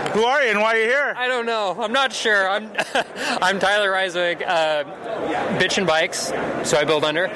Who are you and why are you here? I don't know. I'm not sure. I'm Tyler Reiswig, Bitch and Bikes, so I build under.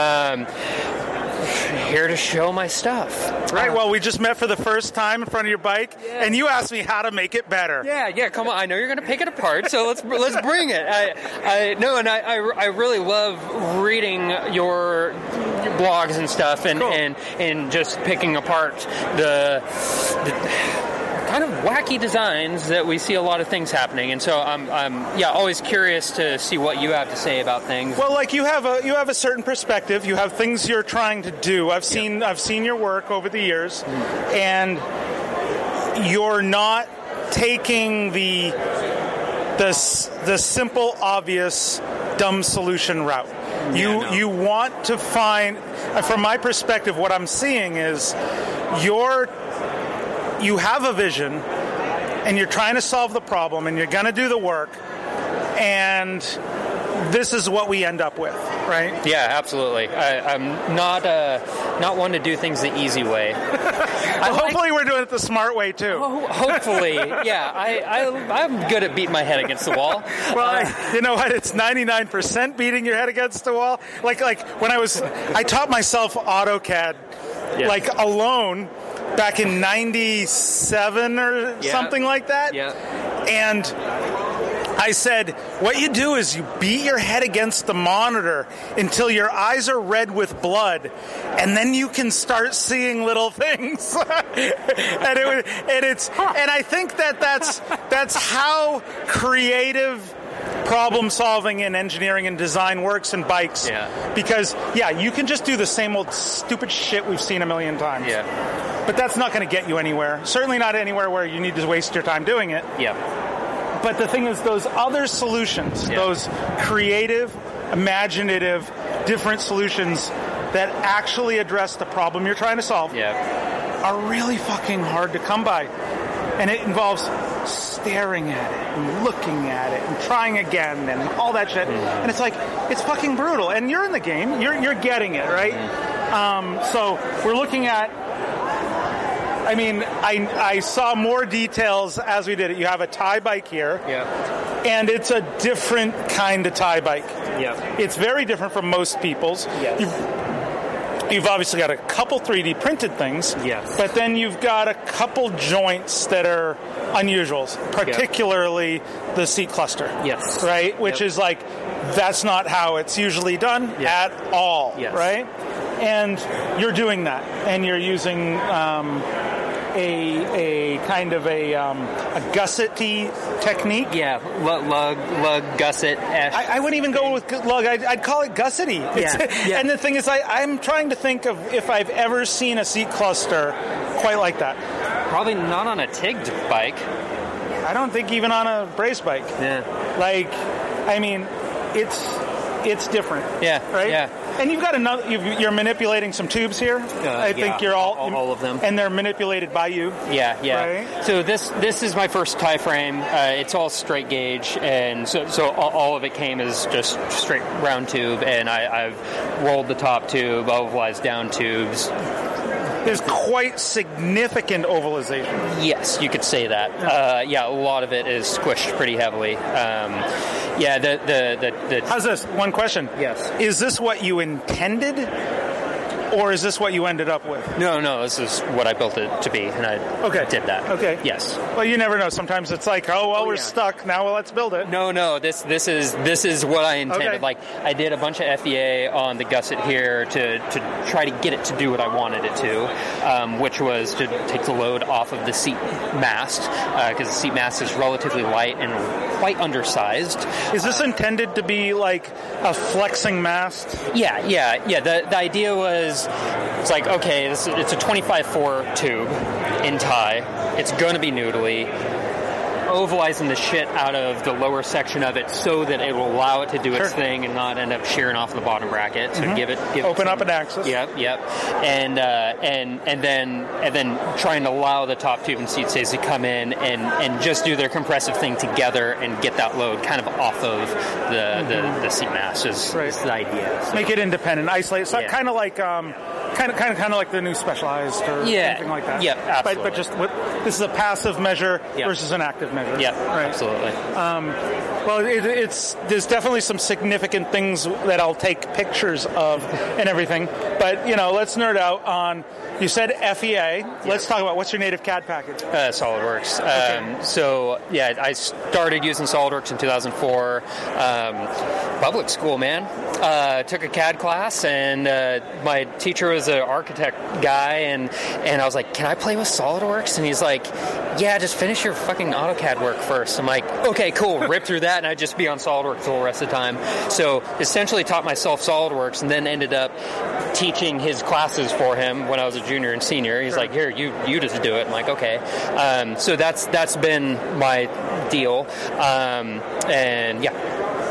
Here to show my stuff. Right, well, we just met for the first time in front of your bike, and you asked me how to make it better. Yeah, come on. I know you're going to pick it apart, so let's bring it. I really love reading your blogs and stuff, and, cool. and just picking apart the kind of wacky designs that we see a lot of things happening, and so I'm always curious to see what you have to say about things. Well, like you have a certain perspective. You have things you're trying to do. I've seen your work over the years, and you're not taking the simple, obvious, dumb solution route. You want to find. From my perspective, what I'm seeing is you have a vision, and you're trying to solve the problem, and you're going to do the work, and this is what we end up with, right? Yeah, absolutely. I'm not one to do things the easy way. Hopefully we're doing it the smart way, too. Hopefully, yeah. I'm good at beating my head against the wall. Well, you know what? It's 99% beating your head against the wall. Like when I taught myself AutoCAD, alone, back in 97 or something like that. Yeah. And I said, what you do is you beat your head against the monitor until your eyes are red with blood, and then you can start seeing little things. and I think that's how creative problem solving in engineering and design works in bikes. Yeah. Because you can just do the same old stupid shit we've seen a million times. Yeah. But that's not going to get you anywhere. Certainly not anywhere where you need to waste your time doing it. Yeah. But the thing is, those other solutions, those creative, imaginative, different solutions that actually address the problem you're trying to solve are really fucking hard to come by. And it involves staring at it and looking at it and trying again and all that shit. And it's like, it's fucking brutal. And you're in the game. You're getting it, right? So we're looking at, I mean, I saw more details as we did it. You have a Thai bike here. Yeah. And it's a different kind of Thai bike. Yeah. It's very different from most people's. Yes. You've obviously got a couple 3D printed things. Yes. But then you've got a couple joints that are unusuals, particularly the seat cluster. Yes. Right? Which is like, that's not how it's usually done at all. Yes. Right? And you're doing that. And you're using a kind of a gusset-y technique. Yeah, lug gusset. I wouldn't even go with lug. I'd call it gusset-y. Yeah. And the thing is, I'm trying to think of if I've ever seen a seat cluster quite like that. Probably not on a TIG'd bike. I don't think even on a brace bike. Yeah. Like, I mean, it's different. Yeah. Right? Yeah. And you've got you're manipulating some tubes here. I think you're all of them. And they're manipulated by you. Yeah. Right? So this is my first tie frame. It's all straight gauge, and so all of it came as just straight round tube, and I've rolled the top tube, ovalized down tubes. There's quite significant ovalization. Yes, you could say that. A lot of it is squished pretty heavily. How's this? One question. Yes. Is this what you intended, or is this what you ended up with? No, this is what I built it to be, and I did that. Okay. Yes. Well, you never know. Sometimes it's like, we're stuck. Now let's build it. No. This is what I intended. Okay. Like, I did a bunch of FEA on the gusset here to try to get it to do what I wanted it to, which was to take the load off of the seat mast, because the seat mast is relatively light and quite undersized. Is this intended to be like a flexing mast? Yeah. The idea was, it's like, okay, it's a 25-4 tube in Thai. It's going to be noodly. Ovalizing the shit out of the lower section of it so that it will allow it to do its thing and not end up shearing off the bottom bracket. So give it open up an axis. Yep. And then trying to allow the top tube and seat stays to come in and just do their compressive thing together and get that load kind of off of the seat mast is the idea. So. Make it independent, isolate. It's kind of like kind of like the new Specialized or anything like that. Yeah, absolutely. But just this is a passive measure versus an active measure. Yeah, right. Absolutely. Well, there's definitely some significant things that I'll take pictures of and everything. But, let's nerd out on, you said FEA. Let's talk about, what's your native CAD package? SolidWorks. I started using SolidWorks in 2004. Public school, man. Took a CAD class, and my teacher was an architect guy, and I was like, can I play with SolidWorks? And he's like, yeah, just finish your fucking AutoCAD work first. I'm like, okay, cool. Rip through that, and I'd just be on SolidWorks the whole rest of the time. So essentially taught myself SolidWorks, and then ended up teaching his classes for him when I was a junior and senior. He's like, here, you just do it. I'm like, okay. So that's been my deal. And yeah.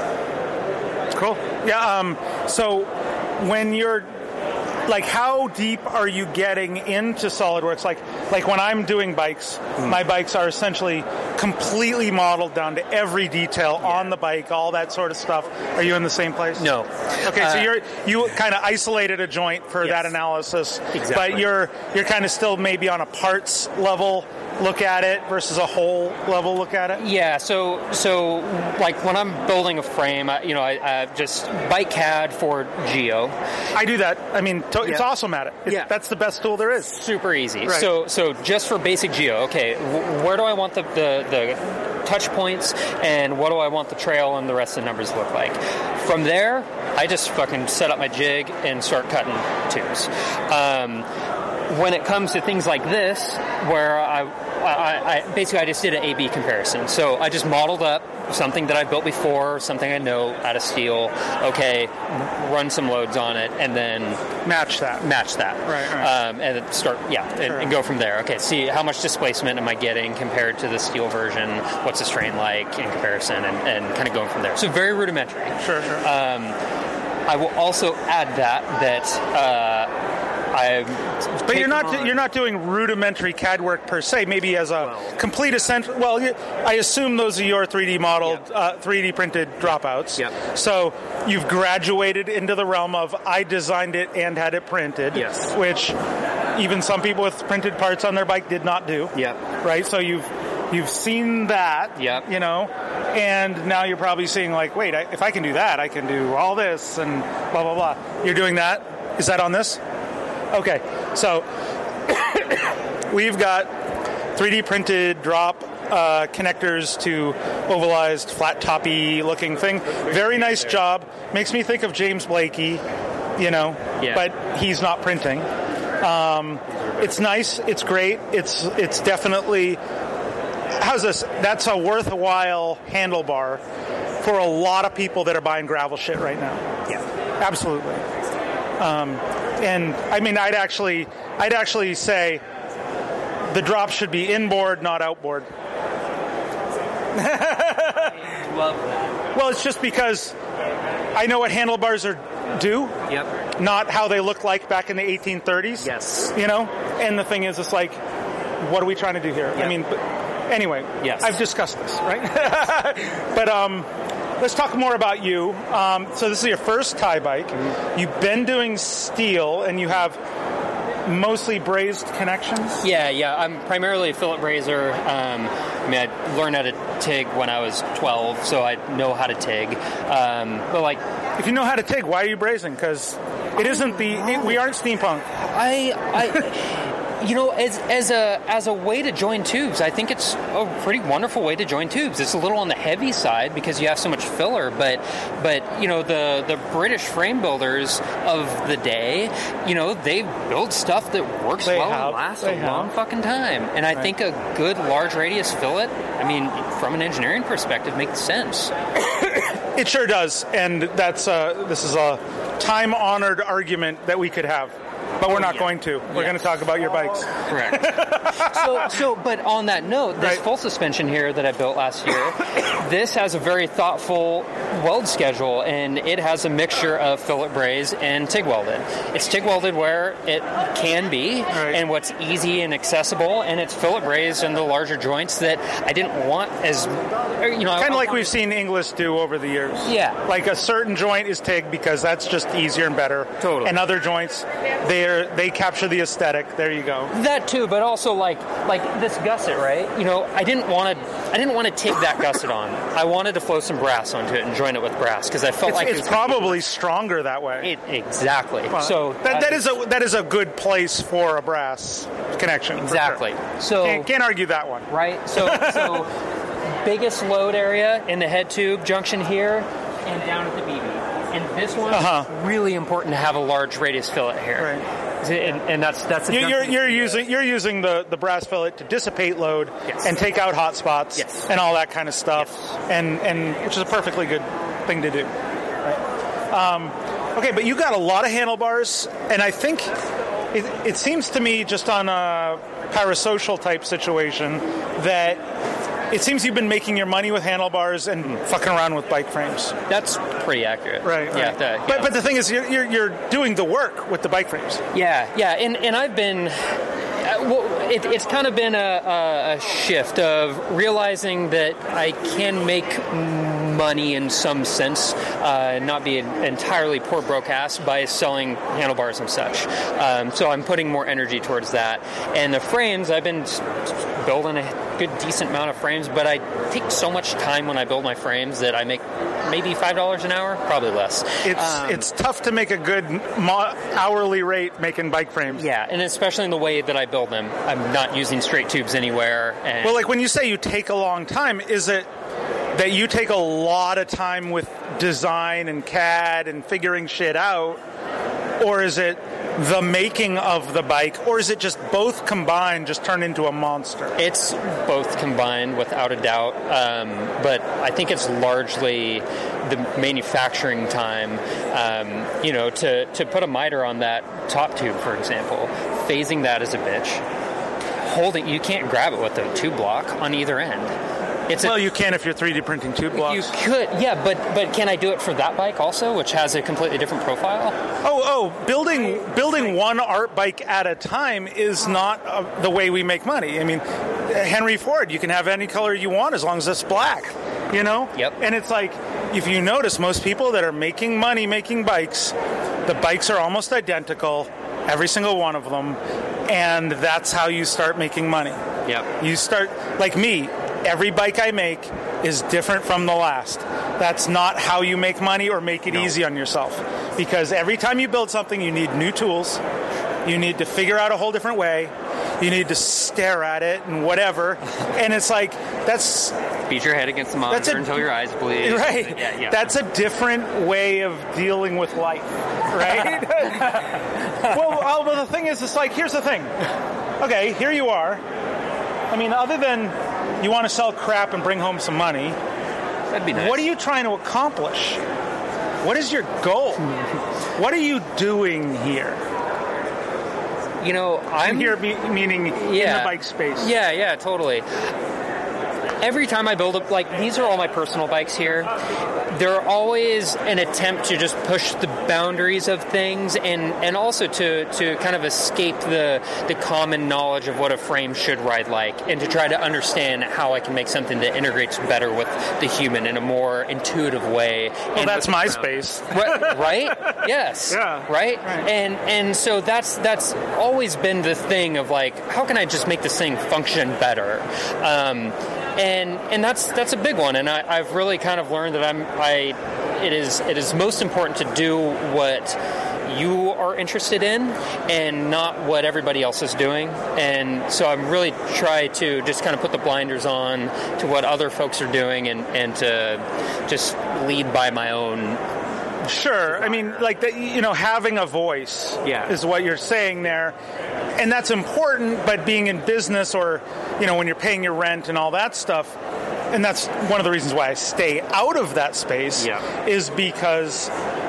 Cool. Yeah. So when you're how deep are you getting into SolidWorks? Like when I'm doing bikes, my bikes are essentially completely modeled down to every detail on the bike, all that sort of stuff. Are you in the same place? No. Okay, so you kind of isolated a joint for that analysis, but you're kind of still maybe on a parts level look at it versus a whole level look at it? Yeah, so like when I'm building a frame, I just bike CAD for Geo. I do that. I mean, it's awesome at it. That's the best tool there is. Super easy. Right. So just for basic Geo, okay, where do I want the touch points, and what do I want the trail and the rest of the numbers to look like? From there, I just fucking set up my jig and start cutting tubes. When it comes to things like this, where I basically I just did an A/B comparison. So I just modeled up something that I built before, something I know out of steel. Okay, run some loads on it, and then match that. Right. And then start, and go from there. Okay, see how much displacement am I getting compared to the steel version? What's the strain like in comparison, and kind of going from there. So very rudimentary. Sure. I will also add that. But you're not doing rudimentary CAD work per se. Maybe as a complete essential. Well, I assume those are your 3D modeled, 3D printed dropouts. Yep. So you've graduated into the realm of I designed it and had it printed. Yes. Which even some people with printed parts on their bike did not do. Yep. Right. So you've seen that. Yep. And now you're probably seeing like, wait, if I can do that, I can do all this and blah blah blah. You're doing that. Is that on this? Okay, so we've got 3D printed drop connectors to ovalized, flat toppy looking thing. Very nice job. Makes me think of James Blakey, but he's not printing. It's nice. It's great. It's definitely. How's this? That's a worthwhile handlebar for a lot of people that are buying gravel shit right now. Yeah, absolutely. And I mean, I'd actually say the drop should be inboard, not outboard. Love that. Well, it's just because I know what handlebars do. Yep. Not how they looked like back in the 1830s. Yes. And the thing is, it's like, what are we trying to do here? Yep. I mean, anyway. Yes. I've discussed this, right? But let's talk more about you. So this is your first Thai bike. Mm-hmm. You've been doing steel, and you have mostly brazed connections? Yeah. I'm primarily a fillet brazier. I learned how to TIG when I was 12, so I know how to TIG. But if you know how to TIG, why are you brazing? Because it isn't we aren't steampunk. As a way to join tubes, I think it's a pretty wonderful way to join tubes. It's a little on the heavy side because you have so much filler, but the British frame builders of the day, they build stuff that works and lasts a long fucking time. And I think a good large radius fillet, from an engineering perspective, makes sense. It sure does, and this is a time-honored argument that we could have. But we're not going to. We're going to talk about your bikes. Correct. But on that note, this full suspension here that I built last year, this has a very thoughtful weld schedule, and it has a mixture of fillet braze and TIG welded. It's TIG welded where it can be, and what's easy and accessible, and it's fillet braze in the larger joints that I didn't want as, kind of like we've seen Inglis do over the years. Yeah. Like a certain joint is TIG because that's just easier and better. Totally. And other joints, they're they capture the aesthetic. There you go. That too, but also like this gusset, right? I didn't want to take that gusset on. I wanted to flow some brass onto it and join it with brass because I felt it's probably stronger that way. Exactly. Well, so that is a good place for a brass connection. Exactly. Sure. So can't argue that one. Right. So biggest load area in the head tube junction here and down at the BB. And this one really important to have a large radius fillet here. Right. And that's you're using the brass fillet to dissipate load and take out hot spots and all that kind of stuff, and which is a perfectly good thing to do. Right? Okay, but you got a lot of handlebars, and I think it seems to me, just on a parasocial type situation, that it seems you've been making your money with handlebars and fucking around with bike frames. That's pretty accurate. Right. Yeah. But the thing is, you're doing the work with the bike frames. Yeah. And I've been... it's kind of been a shift of realizing that I can make money in some sense, not be an entirely poor broke ass by selling handlebars and such. So I'm putting more energy towards that. And the frames, I've been building a good, decent amount of frames, but I take so much time when I build my frames that I make maybe $5 an hour, probably less. It's tough to make a good hourly rate making bike frames. Yeah, and especially in the way that I build them. I'm not using straight tubes anywhere. Well, like when you say you take a long time, is it that you take a lot of time with design and CAD and figuring shit out, or is it the making of the bike, or is it just both combined just turn into a monster? It's both combined, without a doubt, but I think it's largely the manufacturing time. To put a miter on that top tube, for example, phasing that is a bitch. You can't grab it with a tube block on either end. You can if you're 3D printing tube blocks. You could, yeah, but can I do it for that bike also, which has a completely different profile? Building one art bike at a time is not the way we make money. I mean, Henry Ford, you can have any color you want as long as it's black, Yep. And it's like, if you notice, most people that are making money making bikes, the bikes are almost identical, every single one of them, and that's how you start making money. Yep. You start, like me, every bike I make is different from the last. That's not how you make money or make it easy on yourself. Because every time you build something, you need new tools. You need to figure out a whole different way. You need to stare at it and whatever. And it's like, that's... Beat your head against the monitor until your eyes bleed. Right. Yeah. That's a different way of dealing with life, right? well, the thing is, it's like, here's the thing. Okay, here you are. I mean, other than you want to sell crap and bring home some money, that'd be nice. What are you trying to accomplish? What is your goal? What are you doing here? I'm here meaning in the bike space. Yeah, totally. Every time I build these are all my personal bikes here. They're always an attempt to just push the boundaries of things and also to kind of escape the common knowledge of what a frame should ride like, and to try to understand how I can make something that integrates better with the human in a more intuitive way. Well, that's my space. Right? Yes. Yeah. Right? And so that's always been the thing of how can I just make this thing function better? And that's a big one, and I've really kind of learned that it is most important to do what you are interested in and not what everybody else is doing. And so I'm really try to just kind of put the blinders on to what other folks are doing and to just lead by my own. Sure. I mean, having a voice is what you're saying there. And that's important, but being in business or, when you're paying your rent and all that stuff, and that's one of the reasons why I stay out of that space, is because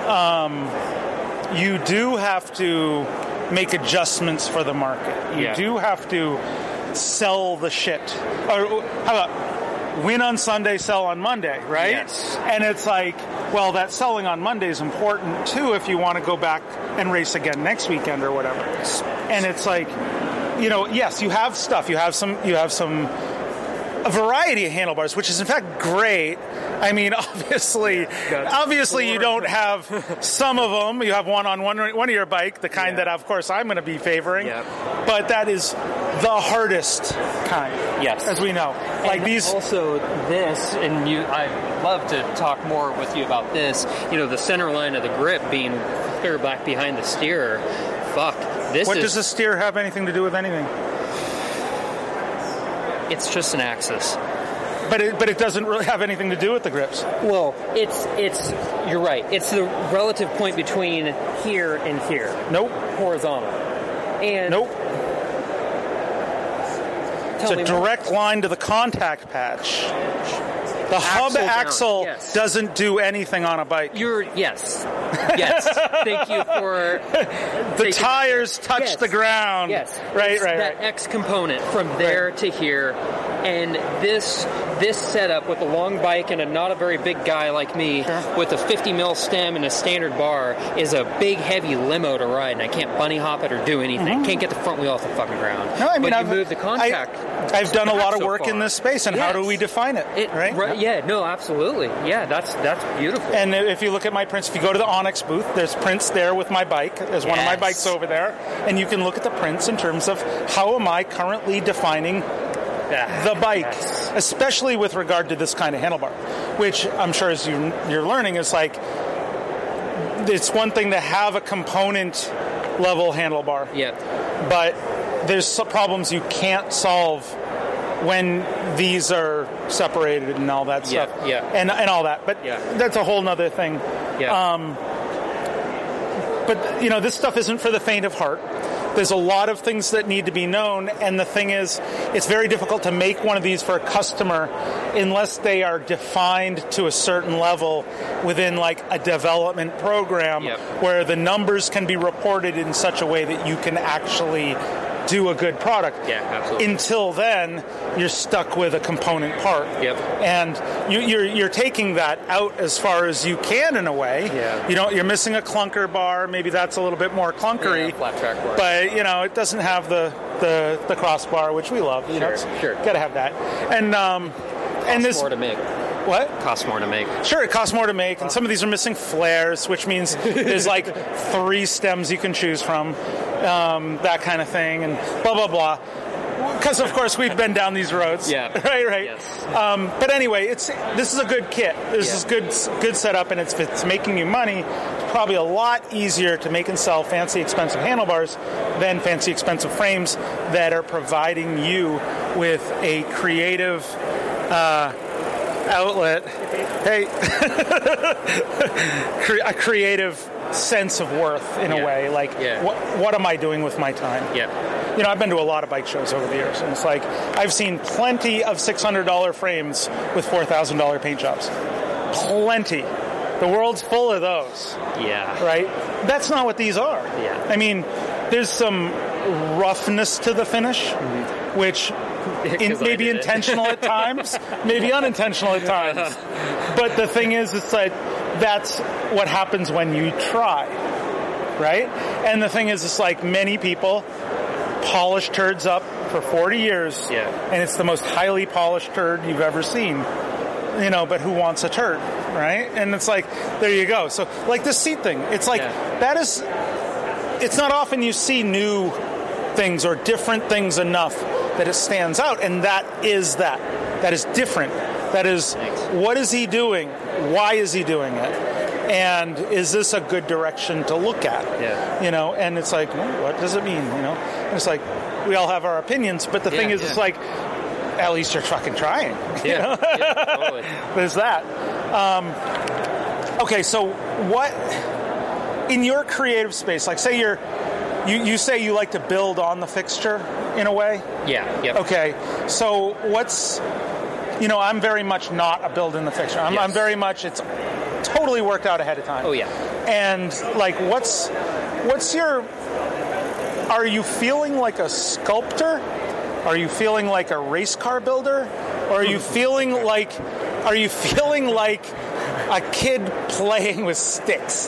you do have to make adjustments for the market. You do have to sell the shit. Or how about win on Sunday, sell on Monday, right? Yes. And it's like, well, that selling on Monday is important too if you want to go back and race again next weekend or whatever. And it's like, yes, you have stuff. You have some a variety of handlebars, which is in fact great. I mean, obviously you don't have some of them. You have one on one of your bike, the kind that, of course, I'm going to be favoring. Yeah. But that is the hardest kind, as we know. Like these. Also, this, and I'd love to talk more with you about this. The center line of the grip being clear back behind the steer. Fuck. What does the steer have anything to do with anything? It's just an axis. But it doesn't really have anything to do with the grips. Well, it's you're right. It's the relative point between here and here. Nope. Horizontal. And nope. It's a direct line to the contact patch. The hub axle doesn't do anything on a bike. Yes. Thank you for the tires touch the ground. Yes. Right. That X component from there to here, and this setup with a long bike and not a very big guy like me with a 50 mil stem and a standard bar is a big heavy limo to ride, and I can't bunny hop it or do anything. Can't get the front wheel off the fucking ground. No, I mean, I've moved the contact. I've done a lot of work in this space, and how do we define it? Right? Yeah, no, absolutely. Yeah, that's beautiful. And if you look at my prints, if you go to the Onyx booth, there's prints there with my bike. There's one of my bikes over there, and you can look at the prints in terms of how am I currently defining the bike, especially with regard to this kind of handlebar, which I'm sure as you're learning is like, it's one thing to have a component level handlebar, but there's some problems you can't solve when these are separated and all that stuff, and all that. But that's a whole nother thing. But this stuff isn't for the faint of heart. There's a lot of things that need to be known, and the thing is, it's very difficult to make one of these for a customer unless they are defined to a certain level within like a development program where the numbers can be reported in such a way that you can actually do a good product. Yeah, absolutely. Until then, you're stuck with a component part. And you're taking that out as far as you can in a way. You're missing a clunker bar. Maybe that's a little bit more clunkery. Flat track bar. But it doesn't have the crossbar, which we love. Sure. Got to have that. And this more to make. What? Costs more to make. Sure, it costs more to make, and some of these are missing flares, which means there's like 3 stems you can choose from, that kind of thing, and blah, blah, blah. Because, of course, we've been down these roads. Right. Yes. But anyway, this is a good kit. This is good setup, and if it's making you money, it's probably a lot easier to make and sell fancy, expensive handlebars than fancy, expensive frames that are providing you with a creative outlet, a creative sense of worth in a way. Like, what am I doing with my time? I've been to a lot of bike shows over the years, and it's like I've seen plenty of $600 frames with $4,000 paint jobs. Plenty. The world's full of those. Right? That's not what these are. I mean, there's some roughness to the finish, which maybe intentional at times, maybe unintentional at times. But the thing is, it's like that's what happens when you try, right? And the thing is, it's like many people polish turds up for 40 years, and it's the most highly polished turd you've ever seen. But who wants a turd, right? And it's like, there you go. So, like this seat thing, it's like, that is, it's not often you see new things or different things enough that it stands out, and that is different. That is, what is he doing? Why is he doing it? And is this a good direction to look at? And it's like, what does it mean? And it's like, we all have our opinions, but the thing is, it's like, at least you're fucking trying. Totally. There's that. Okay, so what in your creative space? Like, say you say you like to build on the fixture in a way. Okay, so what's I'm very much not a build in the fixture. I'm very much it's totally worked out ahead of time. And like, what's your? Are you feeling like a sculptor? Are you feeling like a race car builder? Or are you feeling like a kid playing with sticks.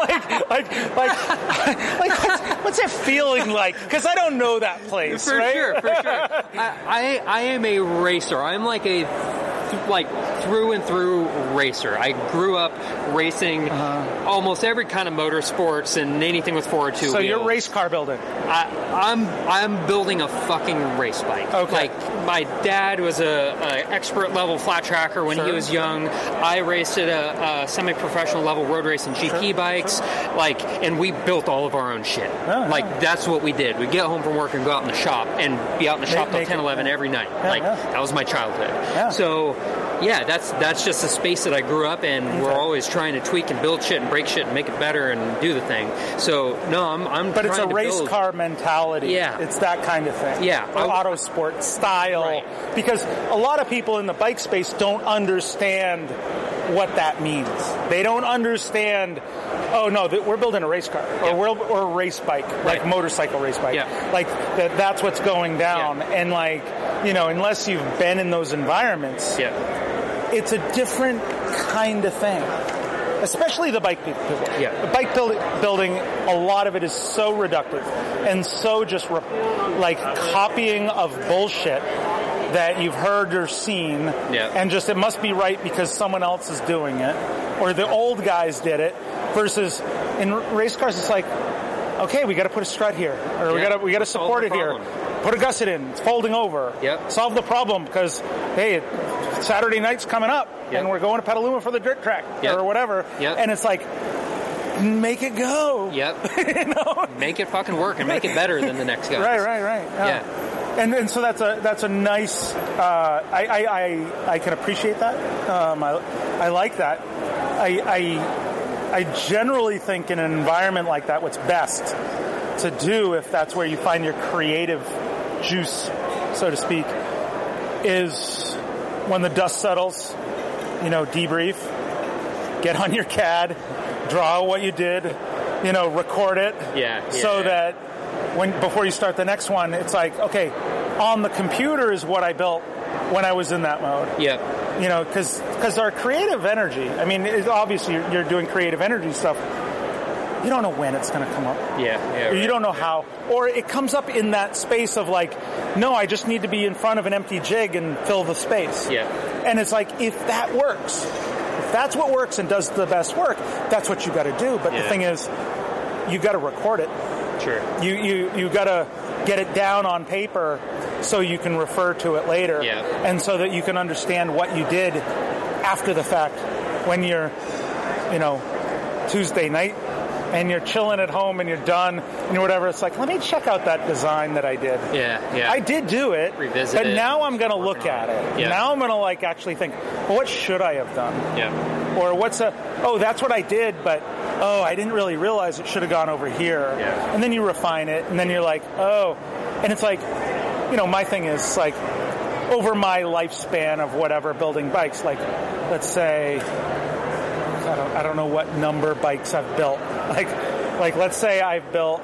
What's it feeling like? Because I don't know that place. For right? sure. I am a racer. I'm like a through and through racer. I grew up racing almost every kind of motorsports and anything with forward two wheels. So you're race car building. I'm building a fucking race bike. Okay. Like my dad was a expert level flat tracker when he was young. I raced at a semi-professional level road racing GP bikes. Like, and we built all of our own shit. Like that's what we did. We'd get home from work and go out in the shop and be out in the shop till 10, 11 every night. That was my childhood. Yeah. So yeah, that's just a space that I grew up in. Okay. We're always trying to tweak and build shit and break shit and make it better and do the thing. So no, I'm. But it's a race car mentality. Yeah, it's that kind of thing. Yeah, or auto sport style. Right. Because a lot of people in the bike space don't understand what that means. They don't understand. Oh no, we're building a race car or a race bike, like motorcycle race bike. Yeah. Like that's what's going down, and like unless you've been in those environments. Yeah. It's a different kind of thing, especially the bike people. Yeah. The bike building, a lot of it is so reductive and so just copying of bullshit that you've heard or seen, and just it must be right because someone else is doing it, or the old guys did it, versus in race cars it's like, okay, we got to put a strut here, or we got to support it here. Put a gusset in. It's folding over. Yep. Solve the problem because, hey, Saturday night's coming up, and we're going to Petaluma for the dirt track or whatever. Yep. And it's like, make it go. Yep. Make it fucking work and make it better than the next guy. Right. Yeah. And so that's a nice. I can appreciate that. I like that. I generally think in an environment like that, what's best to do, if that's where you find your creative juice, so to speak, is when the dust settles, debrief, get on your CAD, draw what you did, record it, so that before you start the next one, it's like, okay, on the computer is what I built when I was in that mode. Yep. Because our creative energy, I mean, obviously you're doing creative energy stuff. You don't know when it's going to come up. Yeah. You don't know how. Or it comes up in that space of like, no, I just need to be in front of an empty jig and fill the space. Yeah. And it's like, if that works, if that's what works and does the best work, that's what you got to do. But the thing is, you got to record it. Sure. You got to get it down on paper so you can refer to it later. Yeah. And so that you can understand what you did after the fact when you're, Tuesday night and you're chilling at home and you're done and whatever. It's like, let me check out that design that I did. Yeah. I did do it. Revisit it. But now I'm going to look at it. Yeah. Now I'm going to actually think, well, what should I have done? Yeah. Or that's what I did, but I didn't really realize it should have gone over here. Yeah. And then you refine it and then you're like, and it's like, my thing is like over my lifespan of whatever building bikes, like let's say, I don't know what number bikes I've built. Like let's say I've built,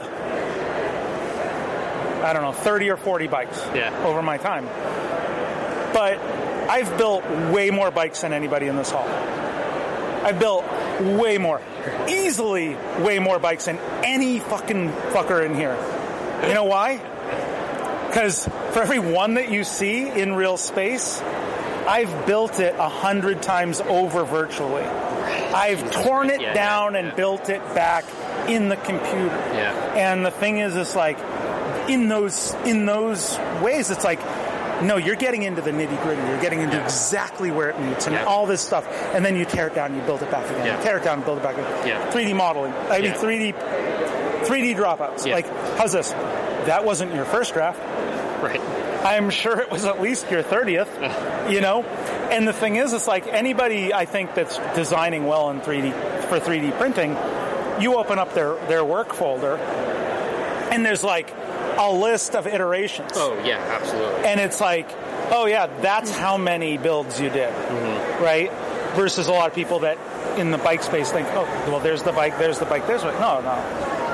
30 or 40 bikes over my time. But I've built way more bikes than anybody in this hall. I've built easily way more bikes than any fucking fucker in here. You know why? Because for every one that you see in real space, I've built it 100 times over virtually. I've torn it down and built it back in the computer. Yeah. And the thing is, it's like, in those ways, it's like, no, you're getting into the nitty gritty. You're getting into exactly where it meets and all this stuff. And then you tear it down and you build it back again. Yeah. Tear it down and build it back again. Yeah. 3D modeling. 3D dropouts. Yeah. Like, how's this? That wasn't your first draft. Right. I'm sure it was at least your 30th, And the thing is, it's like anybody, I think, that's designing well in 3D for 3D printing, you open up their work folder, and there's like a list of iterations. Oh, yeah, absolutely. And it's like, oh, yeah, that's how many builds you did, right? Versus a lot of people that in the bike space think, oh, well, there's the bike, there's the bike, there's the bike. No.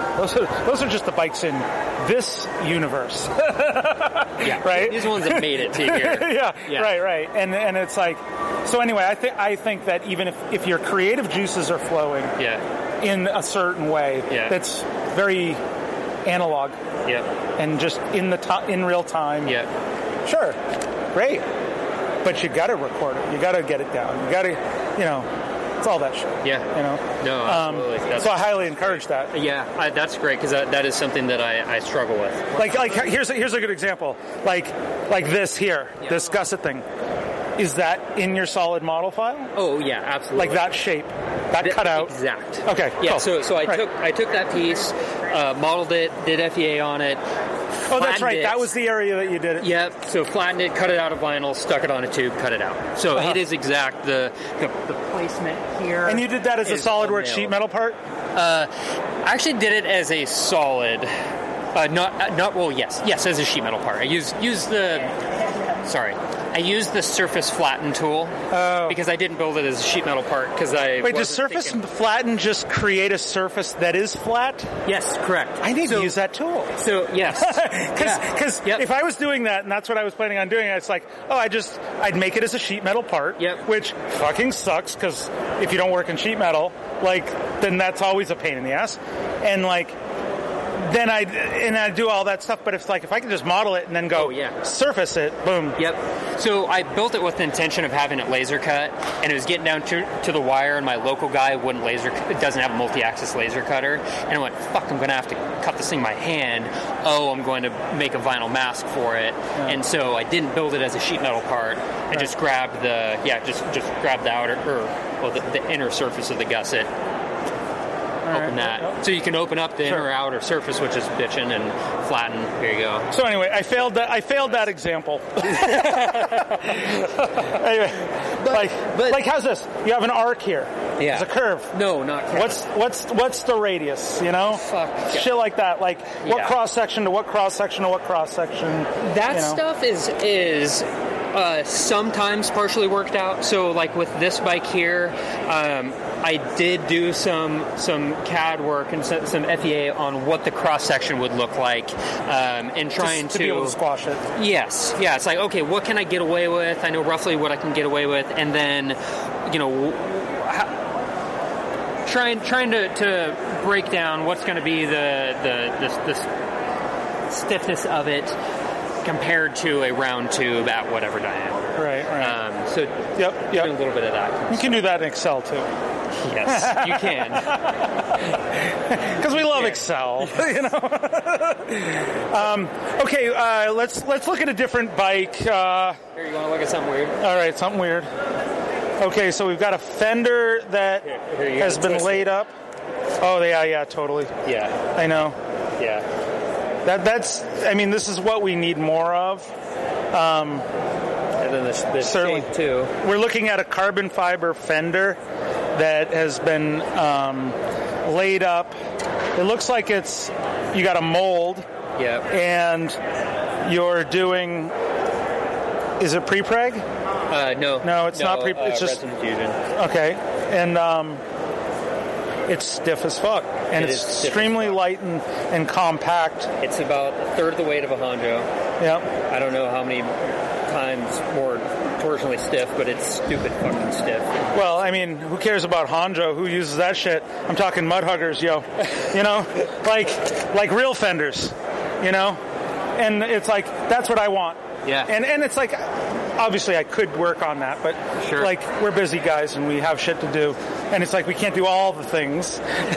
those are just the bikes in this universe. Yeah, right. These ones have made it to here. Yeah, right. And it's like, so anyway, I think that even if your creative juices are flowing, in a certain way, that's very analog, and just in real time, sure, great. But you got to record it. You got to get it down. You got to, it's all that shit. Yeah. No, absolutely. So I highly encourage that. Yeah, that's great because that is something that I struggle with. Like here's a good example. Like this here, this gusset thing. Is that in your solid model file? Oh yeah, absolutely. Like that shape, that cutout. Exact. Okay. Yeah. Cool. So I took that piece, modeled it, did FEA on it. Oh, that's right. That was the area that you did it. Yep. So flattened it, cut it out of vinyl, stuck it on a tube, cut it out. So it is exact. The placement here. And you did that as a SolidWorks sheet metal part? I actually did it as a solid. Yes, as a sheet metal part. I used the surface flatten tool because I didn't build it as a sheet metal part because Wait, does surface flatten just create a surface that is flat? Yes, correct. I need to use that tool. So yes, because if I was doing that and that's what I was planning on doing, it's like, I'd make it as a sheet metal part, which fucking sucks because if you don't work in sheet metal, then that's always a pain in the ass, and then I do all that stuff, but if I can just model it and then go surface it, boom. Yep. So I built it with the intention of having it laser cut, and it was getting down to the wire, and my local guy doesn't have a multi-axis laser cutter, and I went, fuck, I'm going to have to cut this thing by hand. I'm going to make a vinyl mask for it, and so I didn't build it as a sheet metal part. I just grabbed grabbed the outer, the inner surface of the gusset. Open that. So you can open up the inner or outer surface, which is bitchin', and flatten. Here you go. So anyway, I failed that example. Anyway, but how's this? You have an arc here. Yeah. There's a curve. No, not curve. What's the radius, Fuck. Shit like that. What cross section to what cross section to what cross section. That stuff is sometimes partially worked out. So with this bike here, I did do some CAD work and some FEA on what the cross section would look like, and trying to be able to squash it. Yes, yeah. It's okay, what can I get away with? I know roughly what I can get away with, and then trying to break down what's going to be the stiffness of it compared to a round tube at whatever diameter. Right. So yep. Doing a little bit of that. You can do that in Excel too. Yes, you can. Because we love Excel, Okay, let's look at a different bike. Here, you want to look at something weird? All right, something weird. Okay, so we've got a fender that has been laid up. Oh, yeah, totally. Yeah. I know. Yeah. This is what we need more of. And then the certainly shape too. We're looking at a carbon fiber fender that has been laid up. It looks like you got a mold. Yep. And you're doing, is it pre-preg? No, it's not pre. It's just resin fusion. Okay, and it's stiff as fuck, and it's extremely light and compact. It's about a third the weight of a Honjo. Yeah. I don't know how many times more torsionally stiff, but it's stupid fucking stiff. Well, who cares about Honjo? Who uses that shit? I'm talking mud huggers, yo. like real fenders, And it's that's what I want. Yeah. And it's obviously I could work on that, but sure. We're busy guys and we have shit to do, and it's we can't do all the things.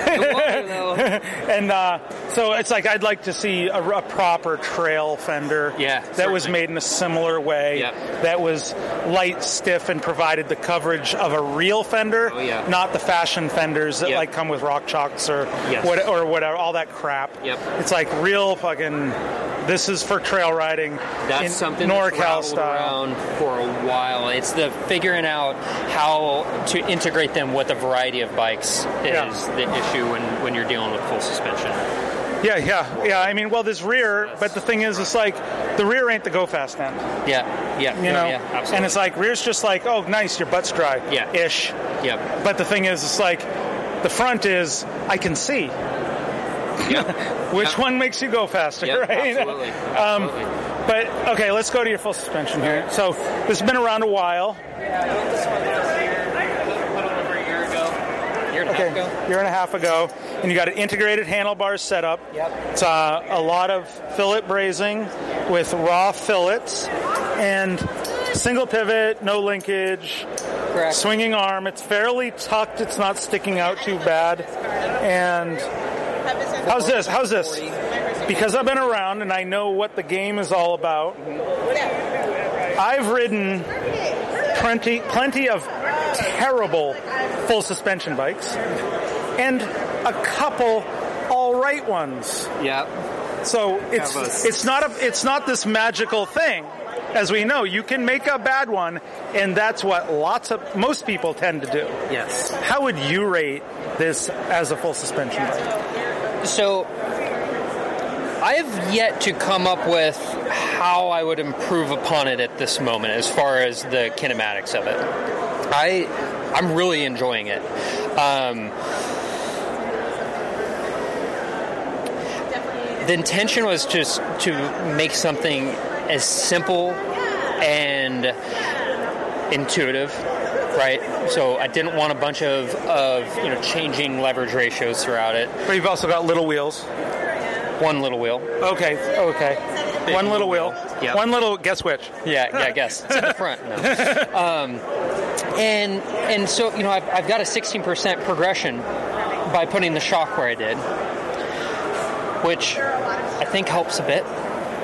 And so it's I'd like to see a proper trail fender that was made in a similar way, that was light, stiff, and provided the coverage of a real fender, not the fashion fenders that come with rock chocks or whatever, all that crap. Yep. It's real fucking. This is for trail riding. That's something NorCal that's style around for a while. It's the figuring out how to integrate them with a variety of bikes is the issue when you're dealing with full suspension. Yeah. This rear, but the thing is, it's the rear ain't the go fast end. Yeah. Absolutely. And it's rear's just oh, nice, your butt's dry. Yeah. Ish. Yep. But the thing is, it's the front is, I can see. Which one makes you go faster, right? Absolutely. But, okay, let's go to your full suspension here. So, this has been around a while. This one was here a little over a year ago. Year and a half ago. And you got an integrated handlebars setup. Yep. It's a lot of fillet brazing with raw fillets and single pivot, no linkage, correct. Swinging arm. It's fairly tucked. It's not sticking out too bad. And how's this? Because I've been around and I know what the game is all about. I've ridden plenty of terrible full suspension bikes and a couple all right ones. Yep. So it's not this magical thing. As we know, you can make a bad one, and that's what most people tend to do. Yes. How would you rate this as a full suspension bike? So I have yet to come up with how I would improve upon it at this moment as far as the kinematics of it. I'm really enjoying it. The intention was just to make something as simple and intuitive, right? So I didn't want a bunch of changing leverage ratios throughout it. But you've also got little wheels. One little wheel. Okay. Big one little wheel. Yep. One little, guess which? Yeah, guess. It's at the front. No. And so, I've got a 16% progression by putting the shock where I did, which I think helps a bit.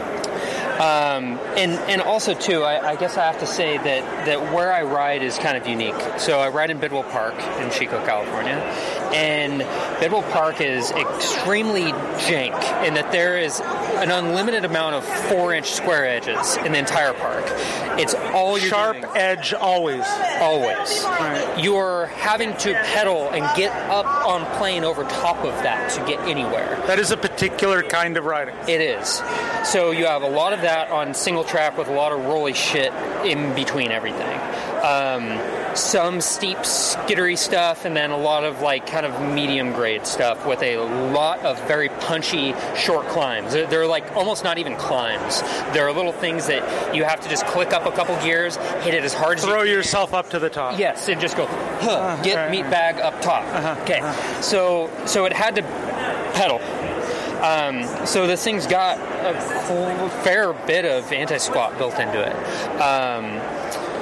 And also, too, I guess I have to say that where I ride is kind of unique. So I ride in Bidwell Park in Chico, California. And Bidwell Park is extremely jank in that there is an unlimited amount of 4-inch square edges in the entire park. It's all you're sharp doing. Edge always. Always. Right. You're having to pedal and get up on plane over top of that to get anywhere. That is a particular kind of riding. It is. So you have a lot of that on single track with a lot of rolly shit in between everything. Some steep, skittery stuff, and then a lot of kind of medium grade stuff with a lot of very punchy short climbs. They're almost not even climbs. There are little things that you have to just click up a couple gears, hit it as hard as you can. Throw yourself up to the top. Yes, and just go, get meat bag up top. Okay, so it had to pedal. So this thing's got a fair bit of anti-squat built into it.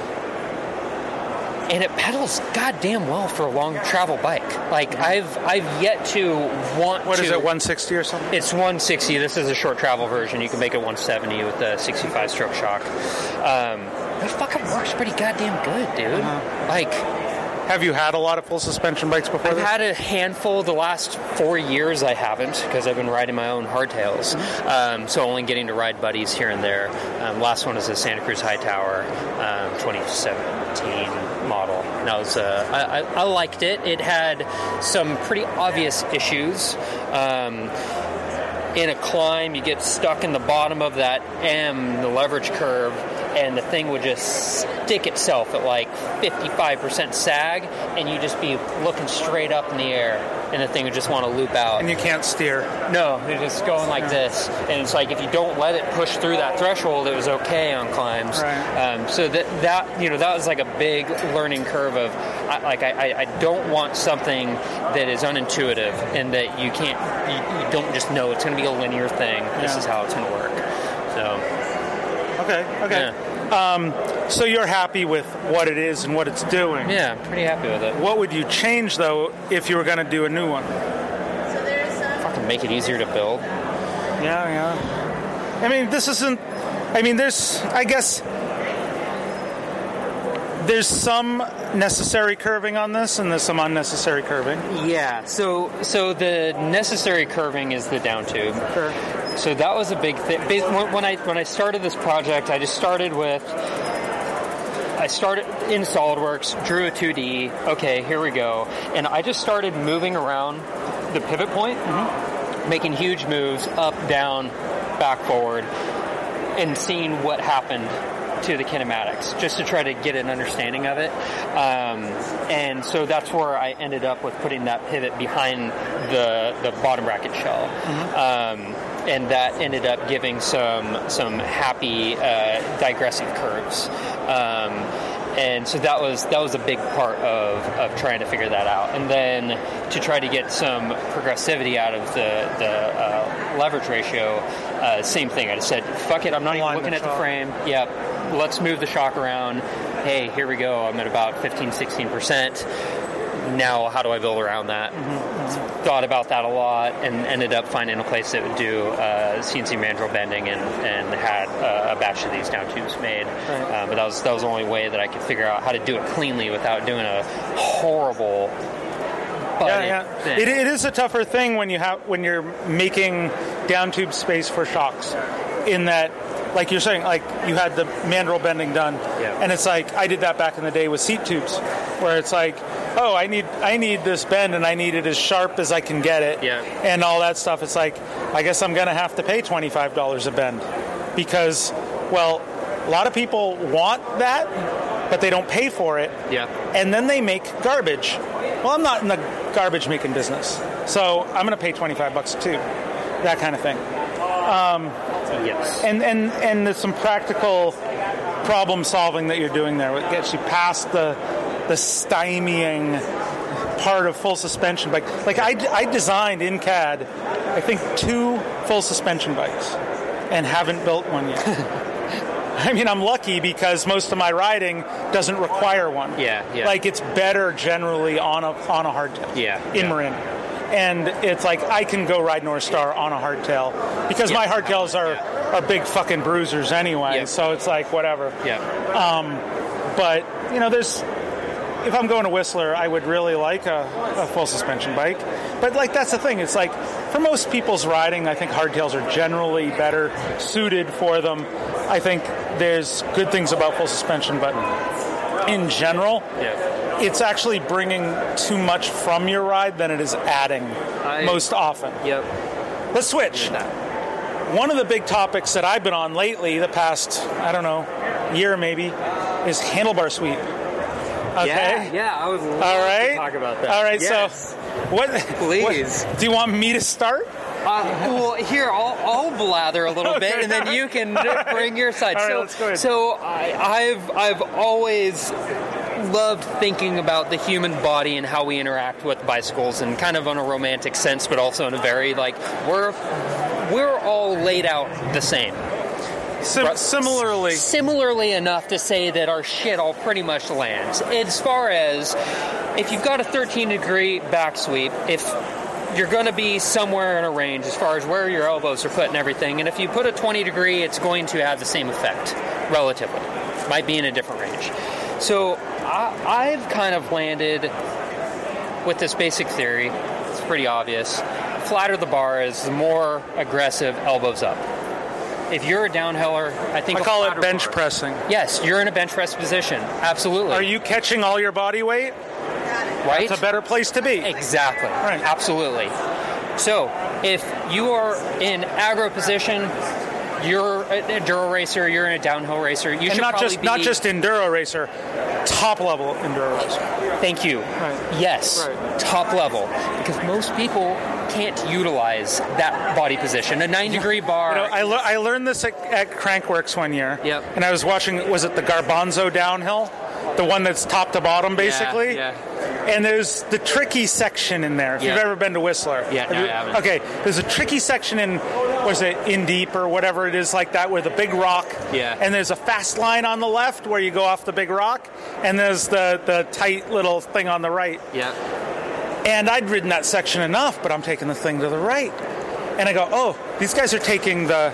And it pedals goddamn well for a long travel bike. I've yet to want What to... is it, 160 or something? It's 160. This is a short travel version. You can make it 170 with the 65-stroke shock. It fucking works pretty goddamn good, dude. Have you had a lot of full suspension bikes before this? I've had a handful. The last 4 years I haven't, because I've been riding my own hardtails. So only getting to ride buddies here and there. Last one is a Santa Cruz Hightower 2017 model. And that was I liked it. It had some pretty obvious issues. In a climb, you get stuck in the bottom of that the leverage curve, and the thing would just stick itself at 55% sag, and you'd just be looking straight up in the air, and the thing would just want to loop out. And you can't steer. No, you're just going like this, and it's if you don't let it push through that threshold, it was okay on climbs. Right. So that was a big learning curve of I don't want something that is unintuitive and that you don't just know it's going to be a linear thing. This is how it's going to work. So okay. Yeah. So you're happy with what it is and what it's doing. Yeah, I'm pretty happy with it. What would you change though if you were going to do a new one? Fucking make it easier to build. Yeah. There's some necessary curving on this, and there's some unnecessary curving. Yeah. So the necessary curving is the down tube. Sure. So that was a big thing. When I started this project, I started in SolidWorks, drew a 2D. Okay, here we go, and I just started moving around the pivot point, making huge moves up, down, back, forward, and seeing what happened to the kinematics just to try to get an understanding of it. And so that's where I ended up with putting that pivot behind the bottom bracket shell. And that ended up giving some happy digressive curves. And so that was a big part of trying to figure that out. And then to try to get some progressivity out of the leverage ratio, same thing. I just said, fuck it, I'm not even looking at the frame. Yep, let's move the shock around. Hey, here we go. I'm at about 15-16%. Now, how do I build around that? Thought about that a lot and ended up finding a place that would do CNC mandrel bending and had a batch of these down tubes made. Right. But that was the only way that I could figure out how to do it cleanly without doing a horrible thing. It is a tougher thing when you're making down tube space for shocks. In that, like you're saying, like you had the mandrel bending done, and it's like I did that back in the day with seat tubes, where it's like, oh, I need this bend and I need it as sharp as I can get it, and all that stuff. It's like, I guess I'm going to have to pay $25 a bend because, well, a lot of people want that, but they don't pay for it, and then they make garbage. Well, I'm not in the garbage making business, so I'm going to pay $25 too, that kind of thing. And there's some practical problem solving that you're doing there. It gets you past the stymieing part of full suspension bike. Like I designed in CAD, I think 2 full suspension bikes, and haven't built one yet. I mean, I'm lucky because most of my riding doesn't require one. Like it's better generally on a hardtail. In Marin. And it's like I can go ride North Star on a hardtail because my hardtails are big fucking bruisers anyway. So it's like whatever. But you know, if I'm going to Whistler, I would really like a full suspension bike. But like that's the thing. It's like for most people's riding, I think hardtails are generally better suited for them. I think there's good things about full suspension, but in general, it's actually bringing too much from your ride than it is adding most often. Let's switch. One of the big topics that I've been on lately, the past, I don't know, year maybe, is handlebar sweep. Okay? I would love to talk about that. All right, so please. Do you want me to start? Well, here, I'll blather a little bit, and then you can bring your side. All right, let's go ahead. So I've always loved thinking about the human body and how we interact with bicycles, and kind of on a romantic sense, but also in a very, like, we're all laid out the same. Similarly enough to say that our shit all pretty much lands. As far as, if you've got a 13-degree back sweep, if you're going to be somewhere in a range as far as where your elbows are put and everything, and if you put a 20-degree, it's going to have the same effect, relatively. Might be in a different range. So I've kind of landed with this basic theory. It's pretty obvious. Flatter the bar is, the more aggressive elbows up. If you're a downhiller, I think I call it bench pressing. Yes, you're in a bench press position. Absolutely. Are you catching all your body weight? Right? It's a better place to be. Exactly. Right. Absolutely. So, if you are in aggro position, you're an enduro racer, you're in a downhill racer, you should not just enduro racer, top level enduro racer. Thank you. Right. Yes, top level, because most people can't utilize that body position. A 9-degree bar. You know, I learned this at Crankworks one year. Yep. And I was watching, was it the Garbanzo downhill? The one that's top to bottom, basically? Yeah. And there's the tricky section in there, if you've ever been to Whistler. No, I haven't. Okay, there's a tricky section in Deep or whatever it is like that, with a big rock. And there's a fast line on the left where you go off the big rock, and there's the tight little thing on the right. And I'd ridden that section enough, but I'm taking the thing to the right. And I go, oh, these guys are taking the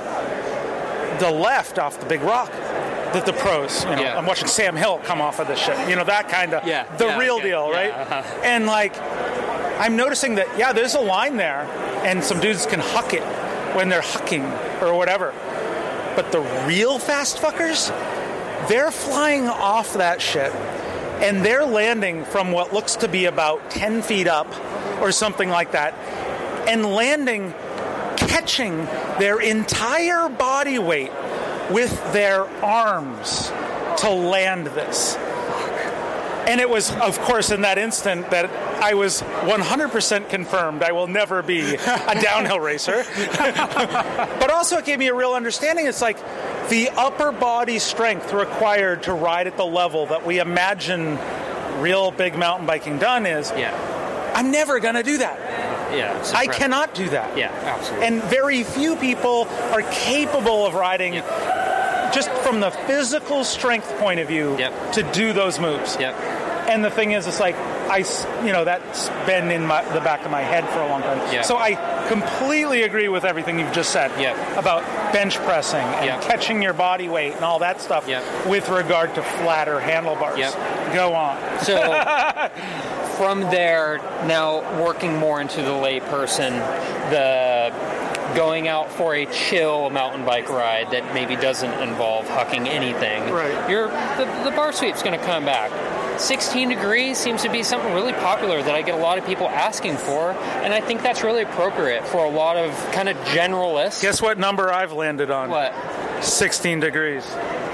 left off the big rock. The pros, you know, I'm watching Sam Hill come off of this shit, you know, that kind of, the real deal, right? And like, I'm noticing that, there's a line there, and some dudes can huck it when they're hucking or whatever. But the real fast fuckers, they're flying off that shit, and they're landing from what looks to be about 10 feet up or something like that, and landing, catching their entire body weight with their arms to land this. And it was, of course, in that instant that I was 100% confirmed I will never be a downhill racer. But also it gave me a real understanding. It's like the upper body strength required to ride at the level that we imagine real big mountain biking done is, I'm never going to do that. Yeah, I cannot do that. Yeah, absolutely. And very few people are capable of riding just from the physical strength point of view to do those moves. And the thing is, it's like, that's been in the back of my head for a long time. So I completely agree with everything you've just said about bench pressing and catching your body weight and all that stuff with regard to flatter handlebars. Go on. So from there, now working more into the lay person, the going out for a chill mountain bike ride that maybe doesn't involve hucking anything. The bar sweep's going to come back. 16 degrees seems to be something really popular that I get a lot of people asking for, and I think that's really appropriate for a lot of kind of generalists. Guess what number I've landed on? What? 16 degrees.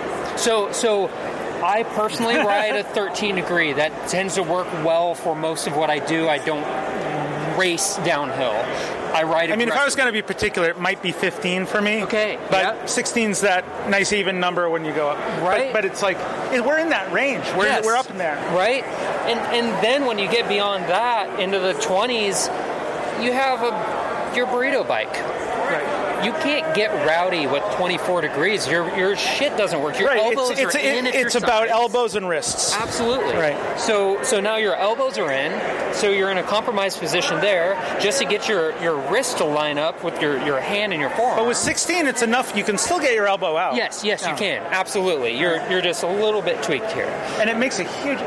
So I personally ride a 13 degree. That tends to work well for most of what I do. I don't race downhill. I ride. If I was going to be particular, it might be 15 for me. Okay, but 16's that nice even number when you go up. Right. But it's like we're in that range. We're up in there. Right. And then when you get beyond that into the 20s, you have your burrito bike. Right. You can't get rowdy with 24 degrees. Your shit doesn't work. Your elbows are in. It's about elbows and wrists. Absolutely. Right. So now your elbows are in. So you're in a compromised position there just to get your wrist to line up with your hand and your forearm. But with 16, it's enough. You can still get your elbow out. Yes, you can. Absolutely. You're just a little bit tweaked here. And it makes a huge...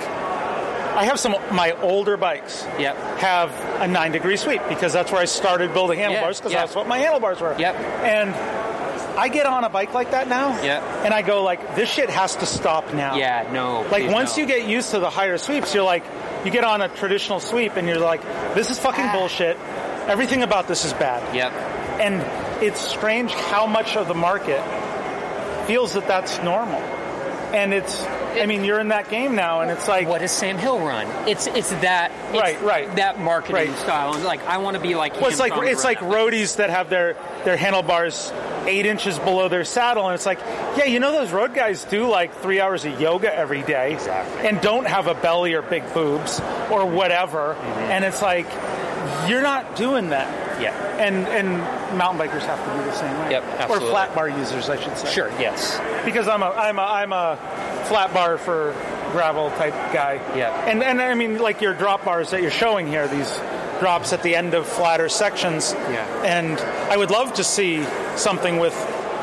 I have my older bikes have a 9-degree sweep because that's where I started building handlebars because that's what my handlebars were. And I get on a bike like that now and I go this shit has to stop now. Once you get used to the higher sweeps, you're you get on a traditional sweep and you're this is fucking bullshit. Everything about this is bad. And it's strange how much of the market feels that that's normal. And you're in that game now, and it's what does Sam Hill run? It's that that marketing style. And I want to be like him. Well, it's like roadies that have their handlebars 8 inches below their saddle, and it's those road guys do 3 hours of yoga every day, and don't have a belly or big boobs or whatever, and it's you're not doing that. And mountain bikers have to do the same way. Absolutely. Or flat bar users, I should say. Sure, yes. Because I'm a flat bar for gravel type guy. And your drop bars that you're showing here, these drops at the end of flatter sections. And I would love to see something with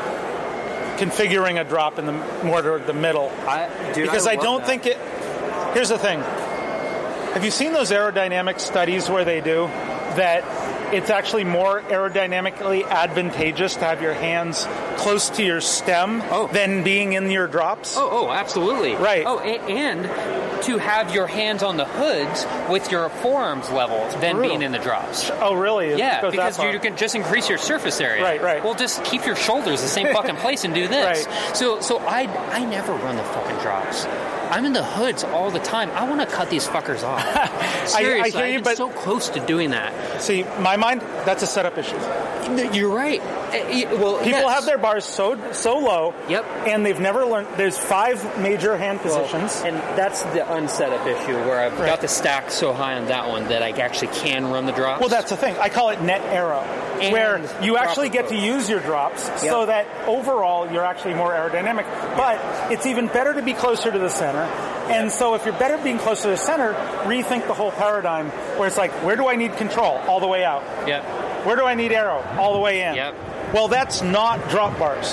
configuring a drop in the more toward the middle. Because I don't think it. Here's the thing. Have you seen those aerodynamic studies where they do that? It's actually more aerodynamically advantageous to have your hands close to your stem than being in your drops. Oh, absolutely. Right. Oh, and to have your hands on the hoods with your forearms level than being in the drops. Oh, really? Yeah, because you can just increase your surface area. Right. Well, just keep your shoulders the same fucking place and do this. Right. So I never run the fucking drops. I'm in the hoods all the time. I want to cut these fuckers off. Seriously, I hear you, but so close to doing that. See, my mind, that's a setup issue. You're right. Well, people have their bars so low, and they've never learned. There's 5 major hand positions, and that's the unsetup issue where I've got the stack so high on that one that I actually can run the drops. Well, that's the thing. I call it net aero, where you actually get to use your drops so that overall you're actually more aerodynamic. But it's even better to be closer to the center. And so if you're better being closer to the center, rethink the whole paradigm where it's where do I need control? All the way out. Where do I need aero? All the way in. Well, that's not drop bars.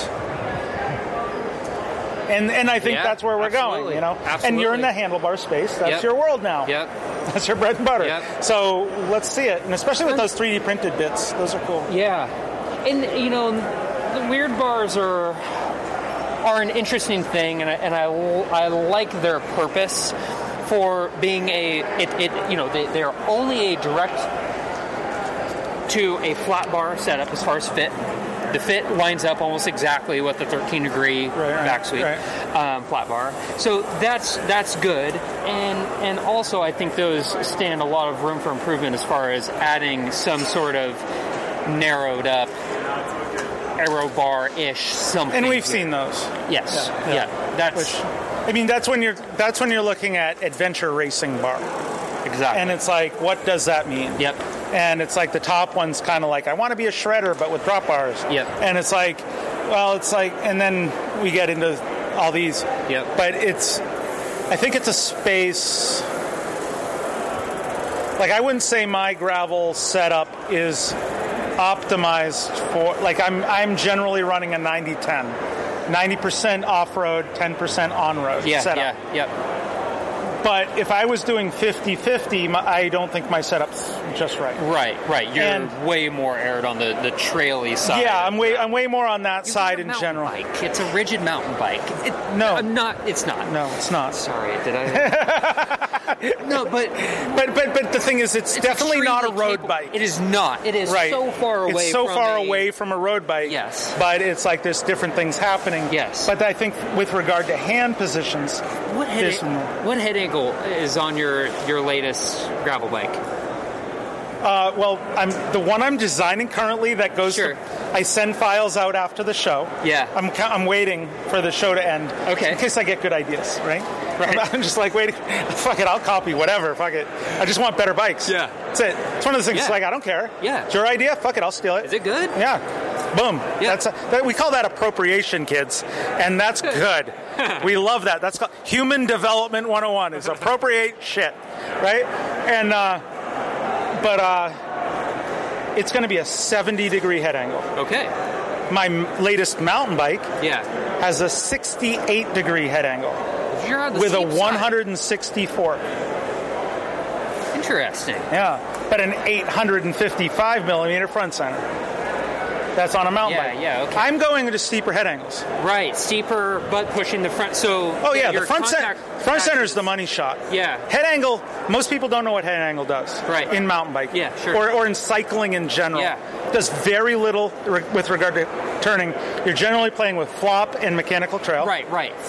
And I think that's where we're going, Absolutely. And you're in the handlebar space. That's your world now. That's your bread and butter. So let's see it. And especially with those 3D printed bits. Those are cool. Yeah. And, the weird bars are an interesting thing, and I like their purpose for being they're only a direct to a flat bar setup as far as fit. The fit lines up almost exactly with the 13-degree back sweep, flat bar. So that's good. And also I think those stand a lot of room for improvement as far as adding some sort of narrowed up aero bar-ish something. And we've seen those. Yes. That's when you're looking at adventure racing bar. Exactly. And it's like, what does that mean? Yep. And it's like the top one's kind of like, I want to be a shredder, but with drop bars. Yep. And it's like, and then we get into all these. Yep. But I think it's a space. Like, I wouldn't say my gravel setup is optimized for, like, I'm generally running a 90-10. 90% off-road, 10% on-road setup. Yeah. But if I was doing 50-50, I don't think my setup's just right. Right. You're way more aired on the traily side. Yeah, I'm way more on that side in general. Bike. It's a rigid mountain bike. It's not. No, it's not. Sorry, did I? No, but the thing is, it's definitely not a road bike. It is not. It is so far away. It's so far away from a road bike. Yes. But it's like there's different things happening. Yes. But I think with regard to hand positions, what head angle is on your latest gravel bike? Well, the one I'm designing currently that goes to, I send files out after the show. Yeah. I'm waiting for the show to end. Okay. In case I get good ideas, right? I'm just like waiting. Fuck it, I'll copy whatever. Fuck it. I just want better bikes. Yeah. That's it. It's one of those things. Like, I don't care. Yeah. It's your idea. Fuck it, I'll steal it. Is it good? Yeah. Boom. Yeah. We call that appropriation, kids, and that's good. We love that. That's called Human Development 101. Is appropriate shit, right? And but it's going to be a 70-degree head angle. Okay. My latest mountain bike has a 68-degree head angle with a 164. Interesting. Yeah, but an 855 millimeter front center. That's on a mountain bike. Yeah, okay. I'm going into steeper head angles. Right, steeper, but pushing the front. So, the front center is the money shot. Yeah. Head angle, most people don't know what head angle does. Right. In mountain biking. Yeah, sure. Or in cycling in general. Yeah. It does very little with regard to turning. You're generally playing with flop and mechanical trail. Right.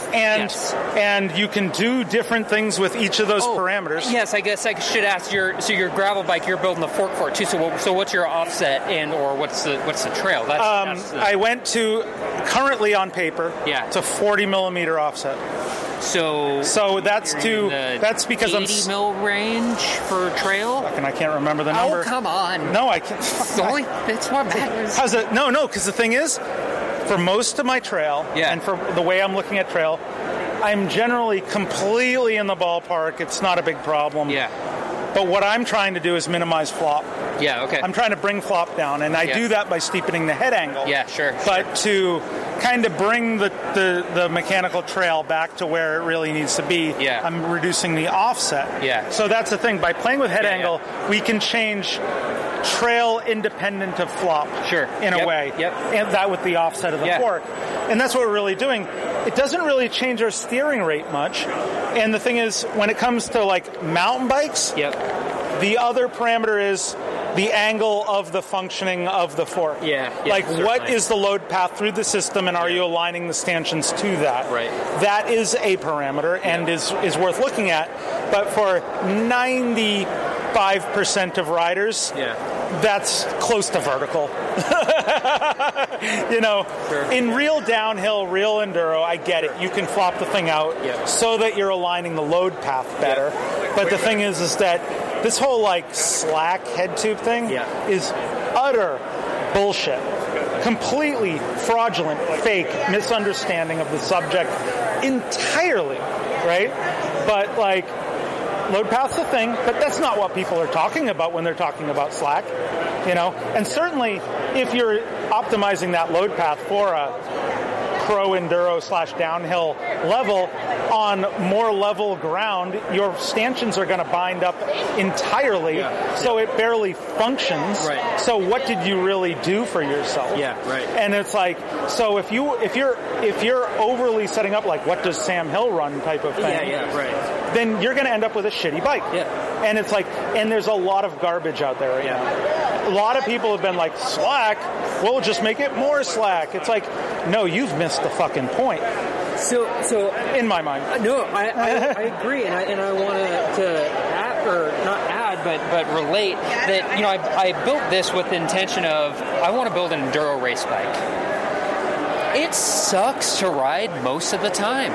And you can do different things with each of those parameters. Yes, I guess I should ask your gravel bike, you're building the fork for it too. So what's your offset or what's the trail? I went to, currently on paper, it's a 40 millimeter offset. So that's because 80 mil range for trail? Fucking, I can't remember the number. Oh, come on. No, I can't. That's what matters. No, because the thing is, for most of my trail, and for the way I'm looking at trail, I'm generally completely in the ballpark. It's not a big problem. Yeah. But what I'm trying to do is minimize flop. Yeah, okay. I'm trying to bring flop down, and I do that by steepening the head angle. Yeah, sure. But to kind of bring the mechanical trail back to where it really needs to be, I'm reducing the offset. Yeah. So that's the thing. By playing with head angle, we can change trail independent of flop. Sure. In a way. Yep. And that with the offset of the fork. And that's what we're really doing. It doesn't really change our steering rate much. And the thing is, when it comes to like mountain bikes, the other parameter is the angle of the functioning of the fork. Like, certainly. What is the load path through the system, and are you aligning the stanchions to that? Right. That is a parameter and is worth looking at. But for 95% of riders, that's close to vertical. In real downhill, real enduro, I get it. You can flop the thing out so that you're aligning the load path better. But the thing is that this whole like slack head tube thing is utter bullshit. Completely fraudulent, fake misunderstanding of the subject entirely, right? But like, load path's a thing, but that's not what people are talking about when they're talking about slack, And certainly, if you're optimizing that load path for a pro enduro / downhill level on more level ground, your stanchions are going to bind up entirely, so it barely functions. Right. So what did you really do for yourself? Yeah, right. And it's like, so if you're overly setting up like what does Sam Hill run type of thing, then you're going to end up with a shitty bike. Yeah. And it's like, and there's a lot of garbage out there right now. A lot of people have been like, slack, we'll just make it more slack. It's like, no, you've missed the fucking point. So in my mind. No, I agree, and I want to add, or not add, but relate that, I built this with the intention of, I want to build an enduro race bike. It sucks to ride most of the time.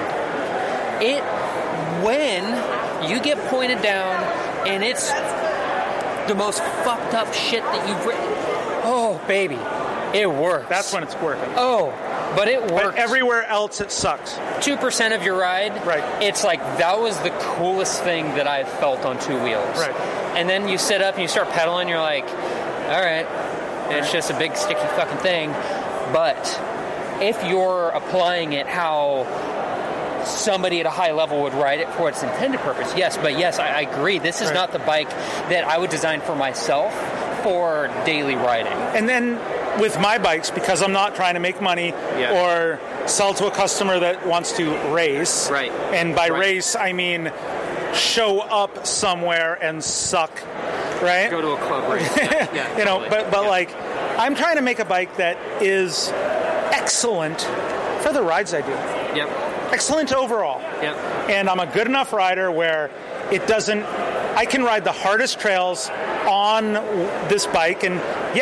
When you get pointed down and it's the most fucked up shit that you've written, oh baby, it works. That's when it's working. Oh, but it works. But everywhere else it sucks. 2% of your ride, right? It's like, that was the coolest thing that I've felt on two wheels. Right. And then you sit up and you start pedaling, you're like, all right, it's just a big sticky fucking thing. But if you're applying it how somebody at a high level would ride it for its intended purpose, yes. But yes, I agree. This is not the bike that I would design for myself for daily riding. And then with my bikes, because I'm not trying to make money or sell to a customer that wants to race. Right. And by race, I mean show up somewhere and suck. Right? Go to a club race. Yeah, but like, I'm trying to make a bike that is excellent for the rides I do. Yep. Excellent overall. Yep. And I'm a good enough rider where it doesn't, I can ride the hardest trails on this bike, and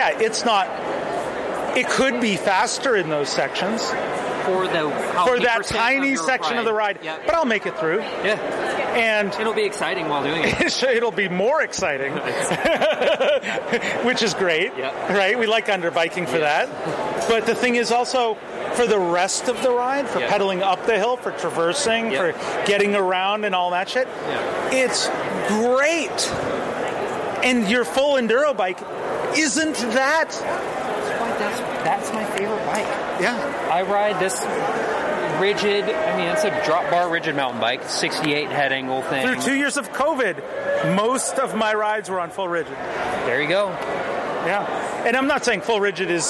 it could be faster in those sections. For that tiny section of the ride. Yep. But I'll make it through. Yeah. And it'll be exciting while doing it. It'll be more exciting, which is great, right? We like underbiking for that. But the thing is also, for the rest of the ride, for pedaling up the hill, for traversing, for getting around and all that shit, it's great. And your full enduro bike isn't that. That's my favorite bike. Yeah. I ride this rigid, it's a drop bar rigid mountain bike, 68 head angle thing. Through 2 years of COVID, most of my rides were on full rigid. There you go. Yeah. And I'm not saying full rigid is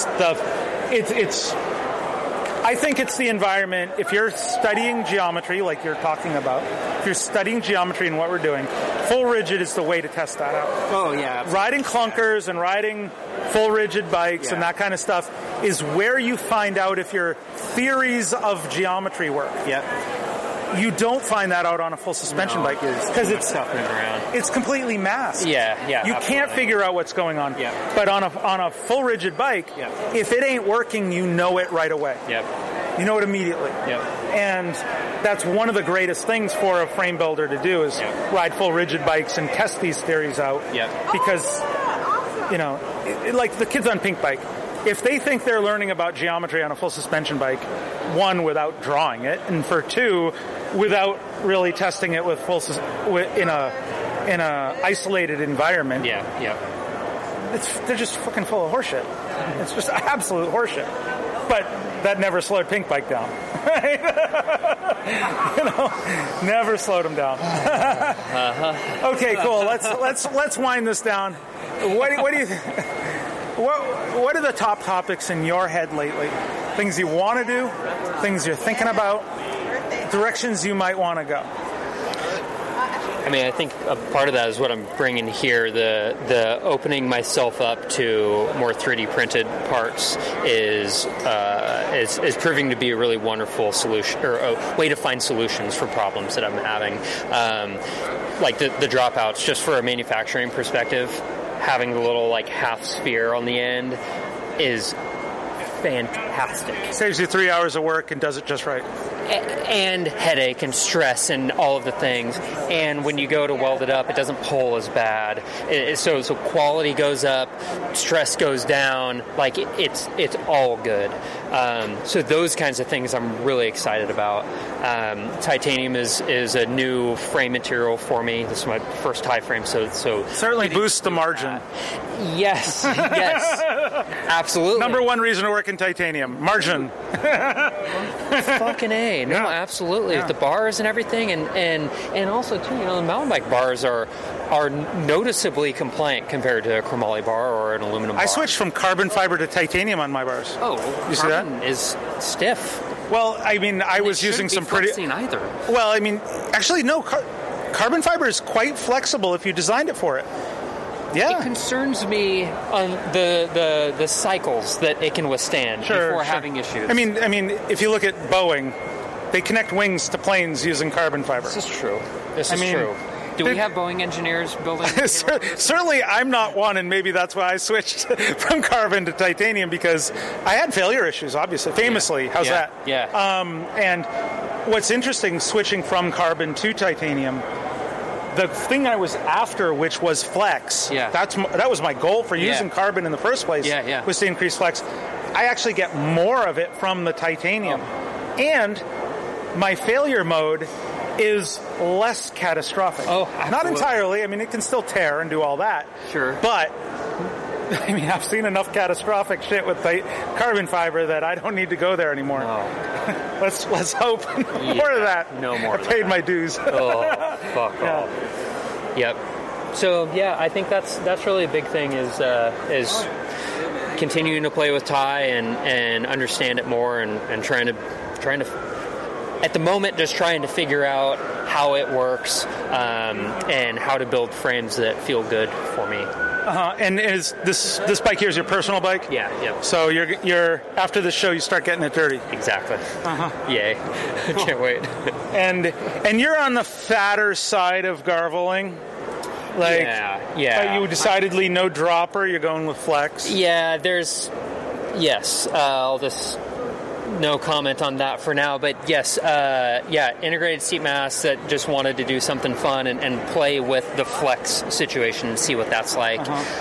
I think it's the environment. If you're studying geometry, like you're talking about, if you're studying geometry and what we're doing, full rigid is the way to test that out. Oh, yeah. Absolutely. Riding clunkers and riding full rigid bikes and that kind of stuff is where you find out if your theories of geometry work. Yeah. You don't find that out on a full suspension bike because it's around. It's completely masked. Yeah. You can't figure out what's going on. Yeah. But on a full rigid bike, if it ain't working, you know it right away. Yep. You know it immediately. Yep. And that's one of the greatest things for a frame builder to do is ride full rigid bikes and test these theories out. Yep. Because, like the kids on Pink Bike, if they think they're learning about geometry on a full suspension bike, one, without drawing it, and for two, without really testing it with in a isolated environment. They're just fucking full of horseshit. It's just absolute horseshit. But that never slowed Pink Bike down. Never slowed them down. Okay, cool. Let's wind this down. What do you think? What are the top topics in your head lately? Things you want to do, things you're thinking about, directions you might want to go. I think a part of that is what I'm bringing here. The opening myself up to more 3D printed parts is proving to be a really wonderful solution, or a way to find solutions for problems that I'm having. Like the dropouts, just for a manufacturing perspective, having the little half sphere on the end is fantastic. Saves you 3 hours of work and does it just right. And headache and stress and all of the things. And when you go to weld it up, it doesn't pull as bad. So quality goes up, stress goes down. It's all good. So those kinds of things I'm really excited about. Titanium is a new frame material for me. This is my first tie frame, so certainly boosts the margin. Yes, absolutely. Number one reason to work in titanium: margin. Fucking A. No, absolutely. The bars and everything, and also too, the mountain bike bars are noticeably compliant compared to a chromoly bar or an aluminum bar. I switched from carbon fiber to titanium on my bars. Oh, you see that? Is stiff. Well, I was using some pretty. Either. Well, actually, no. carbon fiber is quite flexible if you designed it for it. Yeah. It concerns me on the cycles that it can withstand before having issues. I mean, if you look at Boeing, they connect wings to planes using carbon fiber. This is true. True. Do we have Boeing engineers building? Certainly, I'm not one, and maybe that's why I switched from carbon to titanium, because I had failure issues, obviously, famously. Yeah. How's that? Yeah. And what's interesting, switching from carbon to titanium, the thing I was after, which was flex, that was my goal for using carbon in the first place, was to increase flex. I actually get more of it from the titanium. And my failure mode is less catastrophic. Oh, absolutely. Not entirely. I mean, it can still tear and do all that. Sure. But, I mean, I've seen enough catastrophic shit with carbon fiber that I don't need to go there anymore. No. Let's hope more of that. No more. I paid my dues. Oh, fuck off. Yep. So, yeah, I think that's really a big thing is continuing to play with Ty and understand it more and trying to at the moment, just trying to figure out how it works and how to build frames that feel good for me. And is this bike here is your personal bike? Yeah. So you're after the show, you start getting it dirty. Exactly. Yay! Can't wait. And you're on the fatter side of garveling. Like, yeah. You decidedly no dropper. You're going with flex. Yeah. I'll just. No comment on that for now, but yes, integrated seat mass that just wanted to do something fun and play with the flex situation and see what that's like.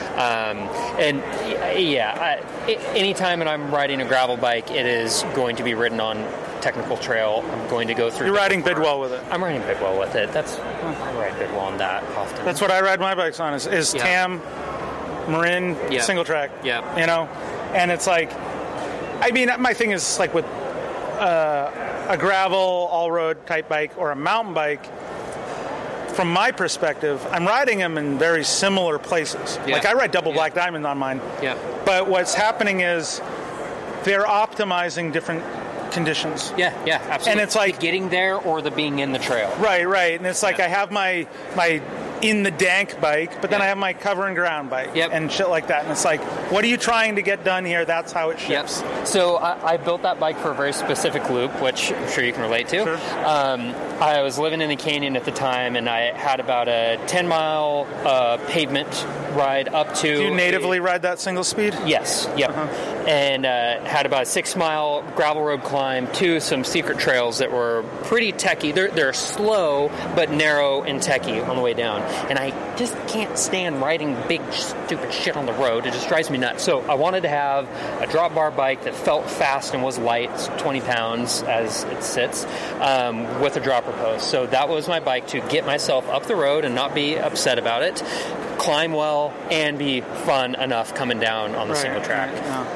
Anytime that I'm riding a gravel bike, it is going to be ridden on technical trail. I'm going to go through. You're riding Bidwell with it. I'm riding Bidwell with it. I ride Bidwell on that often. That's what I ride my bikes on. Is Tam, Marin, single track. Yeah. You know, and it's like. I mean, my thing is like with a gravel, all-road type bike or a mountain bike, from my perspective, I'm riding them in very similar places. Yeah. Like I ride double Black Diamond on mine. Yeah. But what's happening is they're optimizing different conditions. Yeah, absolutely. And it's like the getting there or the being in the trail. Right. And it's like I have my in the dank bike, but then I have my cover and ground bike and shit like that. And it's like, what are you trying to get done here? That's how it ships. Yep. So I built that bike for a very specific loop, which I'm sure you can relate to. Sure. I was living in the canyon at the time, and I had about a 10-mile pavement ride up to... Do you natively ride that single speed? Yes. Yep. And had about a 6-mile gravel road climb to some secret trails that were pretty techy. They're slow, but narrow and techy on the way down. And I just can't stand riding big, stupid shit on the road. It just drives me nuts. So I wanted to have a drop bar bike that felt fast and was light, 20 pounds as it sits, with a dropper post. So that was my bike to get myself up the road and not be upset about it, climb well, and be fun enough coming down on the single track.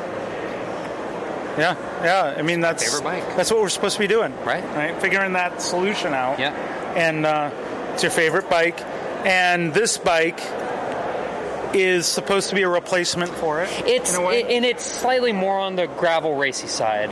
Yeah. I mean, that's favorite bike. That's what we're supposed to be doing, right? Figuring that solution out. Yeah. And it's your favorite bike, and this bike is supposed to be a replacement for it. And it's slightly more on the gravel racy side.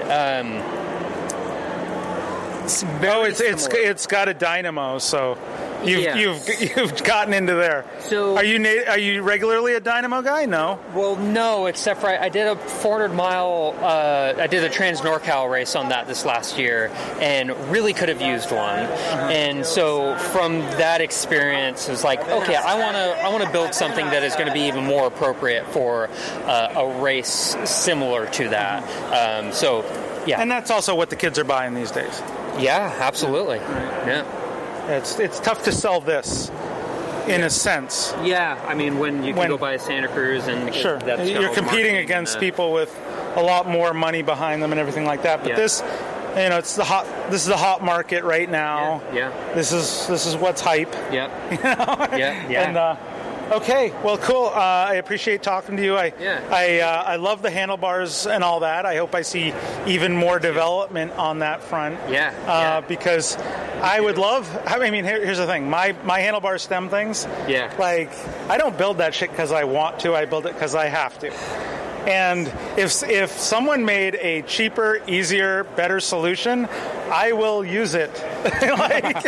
It's got a dynamo, so you've gotten into there. So are you regularly a dynamo guy? No. Well, no, except for I did a 400-mile. I did a Trans NorCal race on that this last year, and really could have used one. And so from that experience, it was like, okay, I want to build something that is going to be even more appropriate for a race similar to that. Yeah. And that's also what the kids are buying these days. Yeah, absolutely. Right. Yeah. It's tough to sell this in a sense. Yeah, I mean, when you can go buy a Santa Cruz and you're competing against people with a lot more money behind them and everything like that. But this, this is the hot market right now. Yeah. This is what's hype. Yeah. You know? Yeah. And okay, well, cool. I appreciate talking to you. I love the handlebars and all that. I hope I see even more development on that front. Because I would love. I mean, here's the thing. My handlebar stem things. Yeah. Like, I don't build that shit because I want to. I build it because I have to. And if someone made a cheaper, easier, better solution, I will use it. like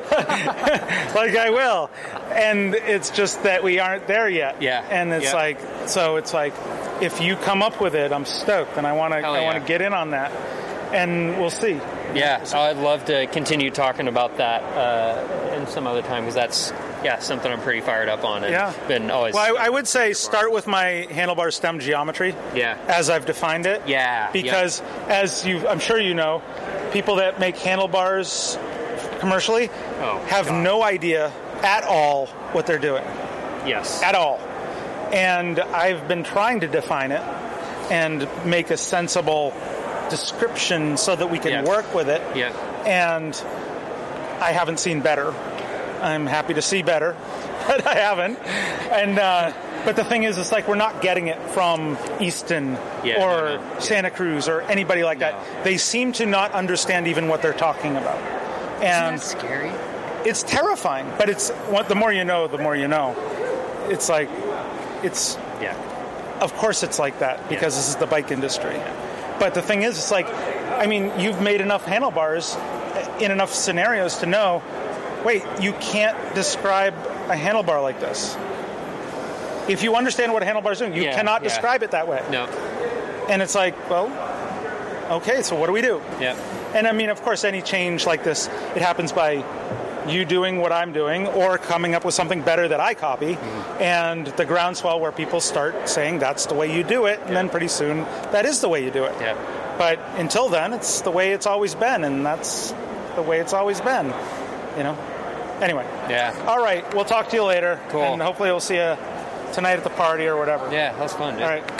I will. And it's just that we aren't there yet. Yeah. And it's like, if you come up with it, I'm stoked, and I want to get in on that, and we'll see. Yeah, I'd love to continue talking about that in some other time, because that's something I'm pretty fired up on. And been always. Well, I would say start with my handlebar stem geometry. Yeah. As I've defined it. Yeah. Because I'm sure you know, people that make handlebars commercially have no idea at all what they're doing. Yes. At all. And I've been trying to define it and make a sensible description so that we can work with it. Yeah. And I haven't seen better. I'm happy to see better, but I haven't. And but the thing is, it's like we're not getting it from Easton or Santa Cruz or anybody like that. They seem to not understand even what they're talking about. And isn't that scary? It's terrifying, but it's the more you know, the more you know. It's like of course it's like that, because this is the bike industry. But the thing is, it's like, I mean, you've made enough handlebars in enough scenarios to know, wait, you can't describe a handlebar like this. If you understand what a handlebar is doing, you cannot describe it that way. No. And it's like, well, okay, so what do we do? Yeah. And I mean, of course, any change like this, it happens by you doing what I'm doing or coming up with something better that I copy, and the groundswell where people start saying that's the way you do it, and then pretty soon that is the way you do it. Yeah. But until then, it's the way it's always been, and that's the way it's always been, you know? Anyway. Yeah. All right, we'll talk to you later. Cool. And hopefully we'll see you tonight at the party or whatever. Yeah, that's fun, dude. All right.